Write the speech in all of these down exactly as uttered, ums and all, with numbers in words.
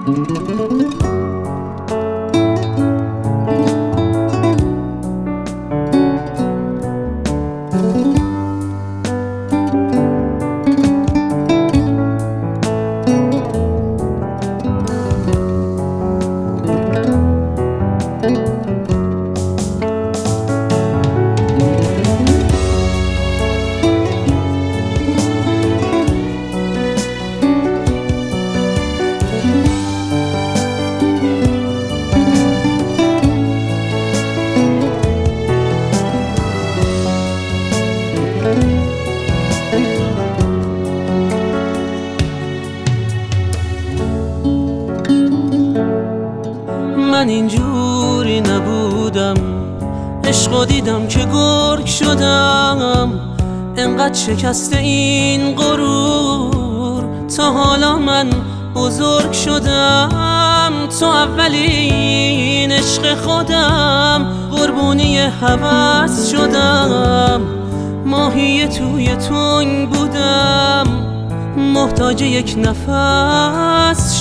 من اینجوری نبودم، عشقو دیدم که گرگ شدم. انقدر شکسته این غرور، تا حالا من بزرگ شدم. تو اولین عشق خودم، قربونی هوس شدم. ماهی توی تنگ بودم، محتاج یک نفس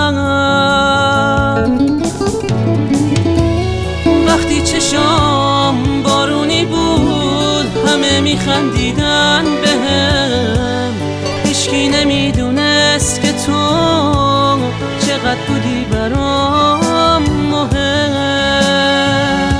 شدم. وقتی چشام بارونی بود، همه میخندیدن بهم. هیچکی نمیدونست که تو چقدر بودی برام مهم.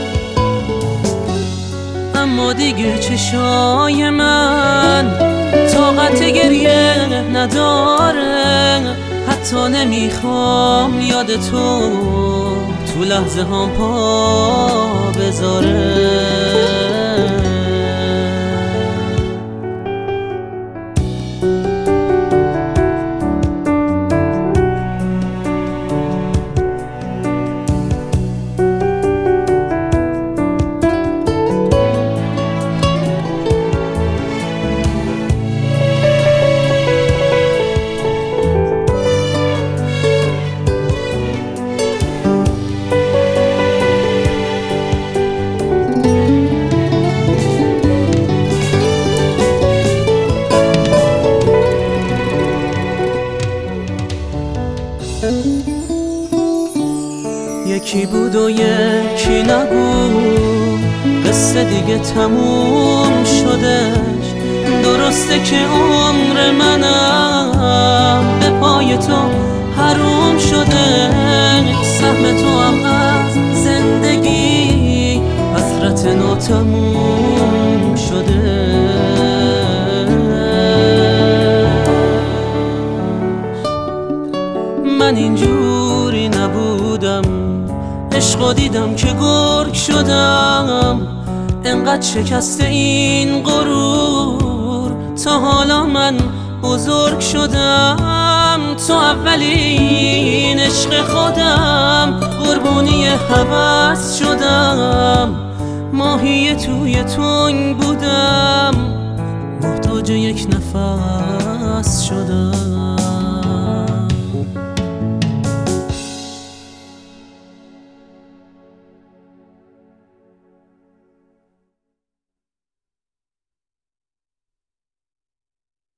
اما دیگه چشای من طاقت گریه نداره. حتی نمیخوام یاد تو تو لحظه هم پا بذاره. یکی بود و یکی نگو، قصه دیگه تموم شدش. درسته که عمر منم به پای تو حروم شده. سهم تو هم از زندگی حسرت نو تموم شده. من اینجوری نبودم، عشقو دیدم که گرگ شدم. انقدر شکسته این غرور، تا حالا من بزرگ شدم. تو اولین عشق خودم، قربونی هوس شدم. ماهی توی تنگ بودم، محتاج یک نفس شدم.